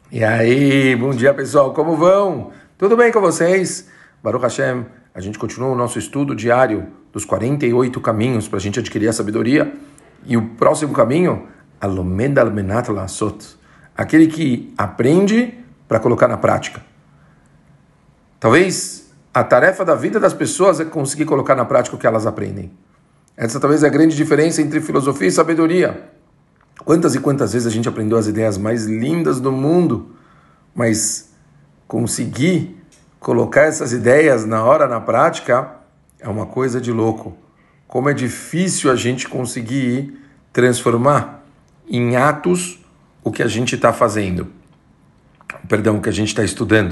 E aí, bom dia pessoal, como vão? Tudo bem com vocês? Baruch Hashem, a gente continua o nosso estudo diário dos 48 caminhos para a gente adquirir a sabedoria. E o próximo caminho, Alomed Almenat Lasot, aquele que aprende para colocar na prática. Talvez a tarefa da vida das pessoas é conseguir colocar na prática o que elas aprendem. Essa talvez é a grande diferença entre filosofia e sabedoria. Quantas e quantas vezes a gente aprendeu as ideias mais lindas do mundo, mas conseguir colocar essas ideias na prática é uma coisa de louco. Como é difícil a gente conseguir transformar em atos o que a gente está fazendo. Perdão, o que a gente está estudando.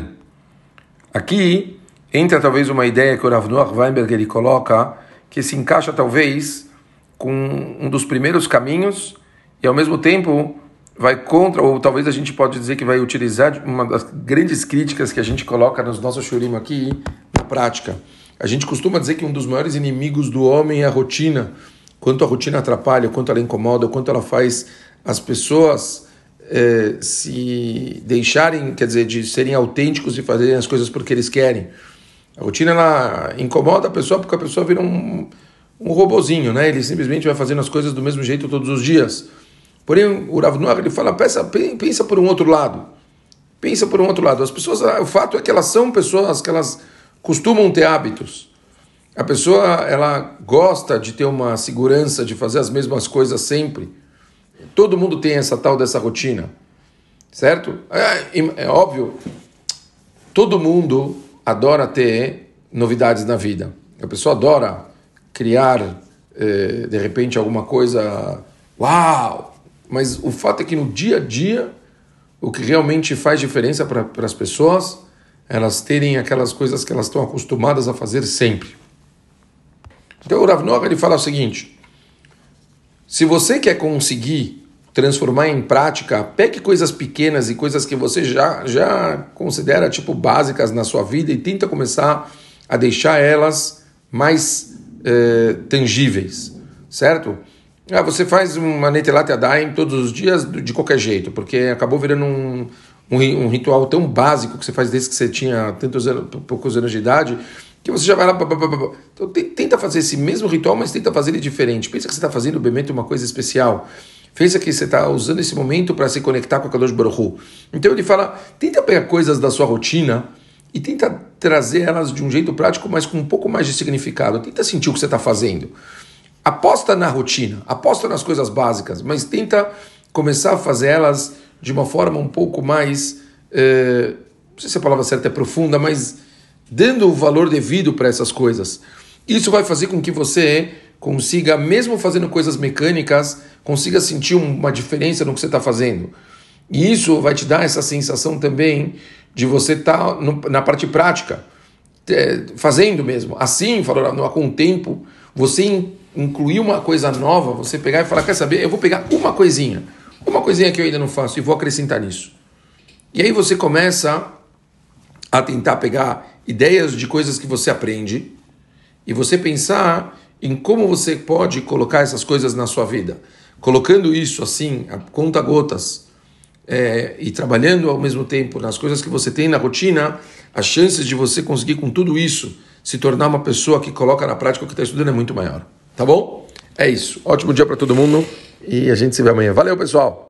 Aqui entra talvez uma ideia que o Rav Noach Weinberg ele coloca, que se encaixa talvez com um dos primeiros caminhos e ao mesmo tempo vai contra, ou talvez a gente pode dizer que vai utilizar uma das grandes críticas que a gente coloca nos nossos shurim aqui na prática. A gente costuma dizer que um dos maiores inimigos do homem é a rotina. Quanto a rotina atrapalha, quanto ela incomoda, quanto ela faz as pessoas se deixarem, quer dizer, de serem autênticos e fazerem as coisas porque eles querem. A rotina ela incomoda a pessoa porque a pessoa vira um robozinho, né? Ele simplesmente vai fazendo as coisas do mesmo jeito todos os dias. Porém, o Rav Noach ele fala, pensa por um outro lado. Pensa por um outro lado. As pessoas, o fato é que elas são pessoas que elas costumam ter hábitos. A pessoa, ela gosta de ter uma segurança de fazer as mesmas coisas sempre. Todo mundo tem essa tal dessa rotina, certo? É óbvio, todo mundo adora ter novidades na vida. A pessoa adora criar, de repente, alguma coisa, uau! Mas o fato é que no dia a dia, o que realmente faz diferença para as pessoas, elas terem aquelas coisas que elas estão acostumadas a fazer sempre. Então o Rav Noach ele fala o seguinte, se você quer conseguir transformar em prática, pegue coisas pequenas e coisas que você já considera tipo básicas na sua vida e tenta começar a deixar elas mais tangíveis, certo? Você faz uma Netilat Yadayim todos os dias de qualquer jeito, porque acabou virando um ritual tão básico que você faz desde que você tinha poucos anos de idade, que você já vai lá... Então, tenta fazer esse mesmo ritual, mas tenta fazer ele diferente. Pensa que você está fazendo, obviamente, uma coisa especial. Pensa que você está usando esse momento para se conectar com a Kadosh Baruch Hu. Então ele fala, tenta pegar coisas da sua rotina e tenta trazer elas de um jeito prático, mas com um pouco mais de significado. Tenta sentir o que você está fazendo. Aposta na rotina, aposta nas coisas básicas, mas tenta começar a fazer elas de uma forma um pouco mais, não sei se a palavra certa é profunda, mas dando o valor devido para essas coisas. Isso vai fazer com que você consiga, mesmo fazendo coisas mecânicas, consiga sentir uma diferença no que você está fazendo. E isso vai te dar essa sensação também de você estar na parte prática, fazendo mesmo. Assim, falou, com o tempo, você incluir uma coisa nova, você pegar e falar, quer saber, eu vou pegar uma coisinha que eu ainda não faço e vou acrescentar nisso. E aí você começa a tentar pegar ideias de coisas que você aprende e você pensar em como você pode colocar essas coisas na sua vida. Colocando isso assim, a conta-gotas, e trabalhando ao mesmo tempo nas coisas que você tem na rotina, as chances de você conseguir com tudo isso se tornar uma pessoa que coloca na prática o que está estudando é muito maior. Tá bom? É isso. Ótimo dia para todo mundo e a gente se vê amanhã. Valeu, pessoal!